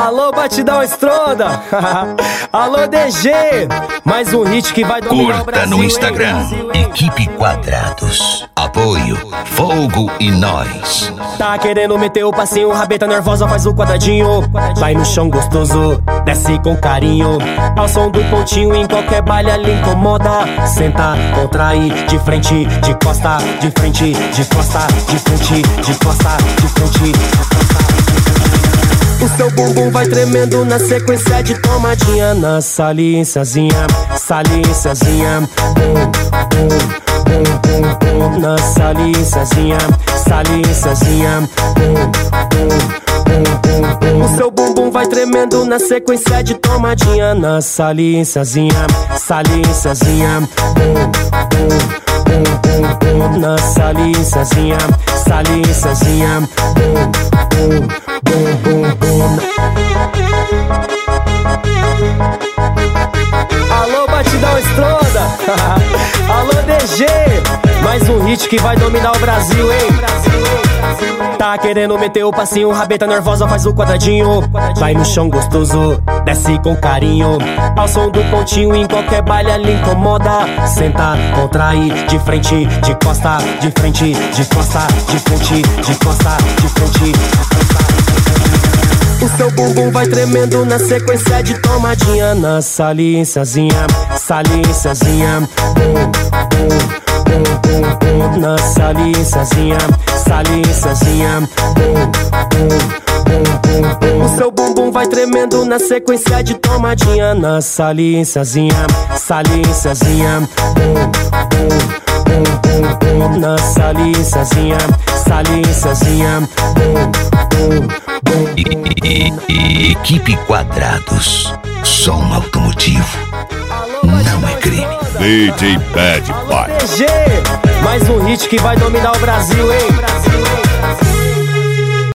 Alô, Batidão Estronda. Alô, DG. Mais um hit que vai dominar o Brasil. Curta no Instagram, Equipe Quadrados. Apoio, Fogo e Nós. Tá querendo meter o passinho, rabeta nervosa, faz o quadradinho. Vai no chão gostoso, desce com carinho. Ao som do pontinho, em qualquer baile ali incomoda. Senta, contrai, de frente, de costa, de frente, de costa, de frente, de costa, de frente, de costa. O seu bumbum vai tremendo na sequência de tomadinha. Na saliênciazinha, saliênciazinha. Na saliênciazinha, saliênciazinha. O seu bumbum vai tremendo na sequência de tomadinha. Na saliênciazinha, saliênciazinha. Na saliênciazinha, saliênciazinha. Alô, Batidão Estronda. Alô, DG. Mais um hit que vai dominar o Brasil, hein? Tá querendo meter o passinho, rabeta nervosa, faz o quadradinho. Vai no chão gostoso, desce com carinho. Ao som do pontinho, em qualquer baile ali incomoda. Senta, contrai, de frente, de costa, de frente, de costa, de frente, de costa, de frente, de costa. O seu bumbum vai tremendo na sequência de tomadinha. Na saliênciazinha, saliênciazinha. Na saliênciazinha, saliênciazinha. O seu bumbum vai tremendo na sequência de tomadinha. Na saliênciazinha, saliênciazinha. Na saliênciazinha, saliênciazinha. Equipe Quadrados. Som automotivo não é crime. DJ Bad Boy. DG, mais um hit que vai dominar o Brasil, hein?